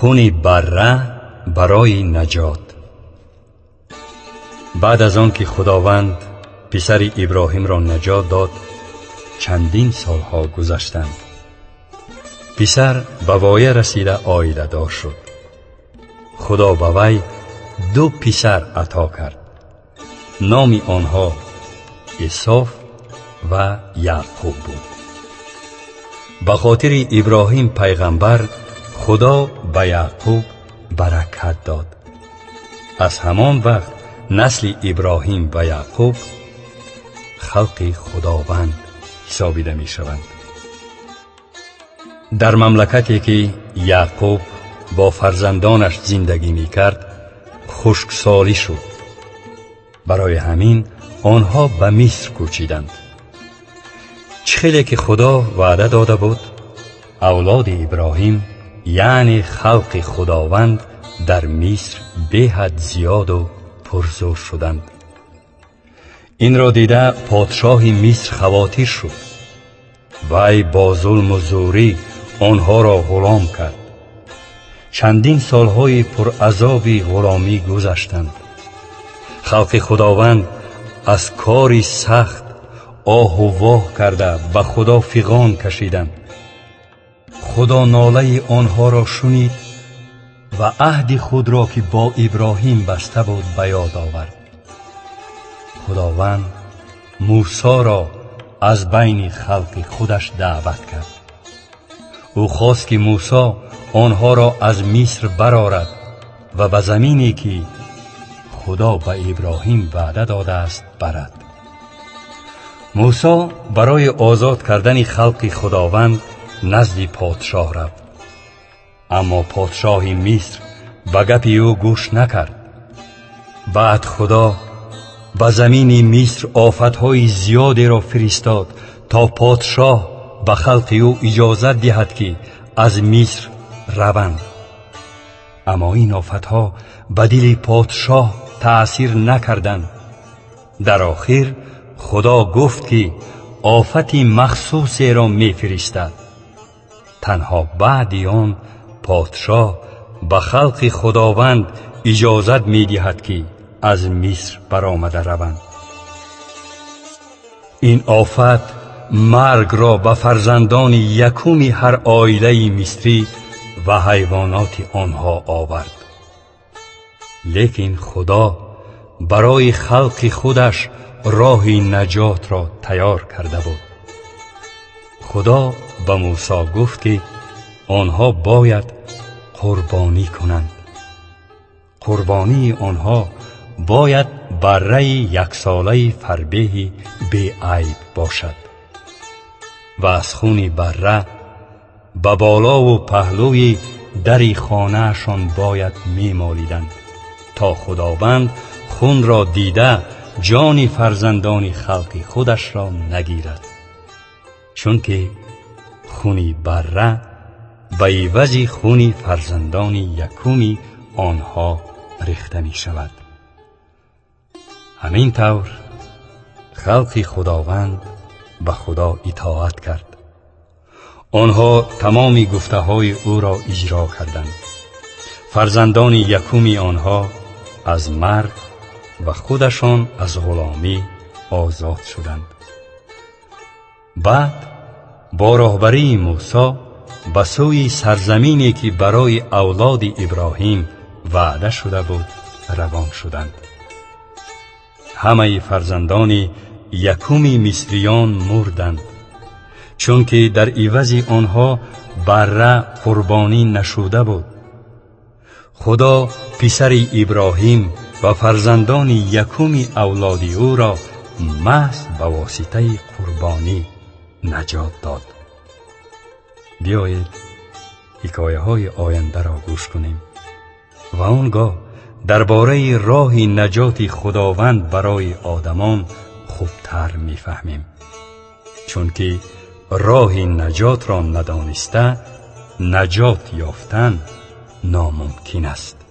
خون بره برای نجات. بعد از آن که خداوند پسر ابراهیم را نجات داد، چندین سالها گذشتند. پسر به وایه رسیده عایله دار شد. خدا به وی 2 پسر عطا کرد. نام آنها عیسی و یعقوب بود. به خاطر ابراهیم پیغمبر خدا به یعقوب برکت داد. از همان وقت نسل ابراهیم و یعقوب خلق خداوند حسابیده می شوند. در مملکتی که یعقوب با فرزندانش زندگی می کرد خشکسالی شد. برای همین آنها به مصر کوچیدند. چخیلی که خدا وعده داده بود، اولاد ابراهیم یعنی خلق خداوند در مصر به حد زیاد و پرزور شدند. این را دیده پادشاه مصر خواطر شد. وی با ظلم و زوری آنها را غلام کرد. چندین سالهای پر عذاب غلامی گذشتند. خلق خداوند از کاری سخت آه و واه کرده به خدا فغان کشیدند. خدا ناله آنها را شنید و عهد خود را که با ابراهیم بسته بود به یاد آورد. خداوند موسی را از بین خلق خودش دعوت کرد. او خواست که موسی آنها را از مصر برآورد و به زمینی که خدا به ابراهیم وعده داده است برد. موسی برای آزاد کردن خلق خداوند نزد پادشاه رفت. اما پادشاه مصر به گپ او گوش نکرد. بعد خدا به زمین مصر آفتهای زیادی را فرستاد تا پادشاه به خلق او اجازت دهد که از مصر روند. اما این آفتها به دل پادشاه تأثیر نکردند. در آخر خدا گفت که آفت مخصوصی را می فرستد. تنها بعد آن پادشاه به خلق خداوند اجازت می دهد که از مصر برآمده روند. این آفت مرگ را به فرزندان یکم هر عائله مصری و حیوانات آنها آورد. لیکن خدا برای خلق خودش راه نجات را تیار کرده بود. خدا به موسی گفت که آنها باید قربانی کنند. قربانی آنها باید بره 1 ساله فربه بی عیب باشد و از خون بره به بالا و پهلوی در خانه‌شان باید می‌مالیدند تا خداوند خون را دیده جان فرزندان خلق خودش را نگیرد، چون که خون بره به عوض خون فرزندان یکم آنها ریخته می شود. همین طور خلق خداوند به خدا اطاعت کرد. آنها تمام گفته های او را اجرا کردند. فرزندان یکم آنها از مرگ و خودشان از غلامی آزاد شدند. بعد با راهبری موسی به سوی سرزمینی که برای اولاد ابراهیم وعده شده بود روان شدند. همه فرزندان یکم مصریان مردند، چون که در عوض آنها بره قربانی نشده بود. خدا پسر ابراهیم و فرزندان یکم اولاد او را محض به واسطه قربانی نجات داد. بیایید حکایه های آینده را گوش کنیم و آنگاه درباره راه نجات خداوند برای آدمان خوبتر میفهمیم، چون که راه نجات را ندانسته نجات یافتن ناممکن است.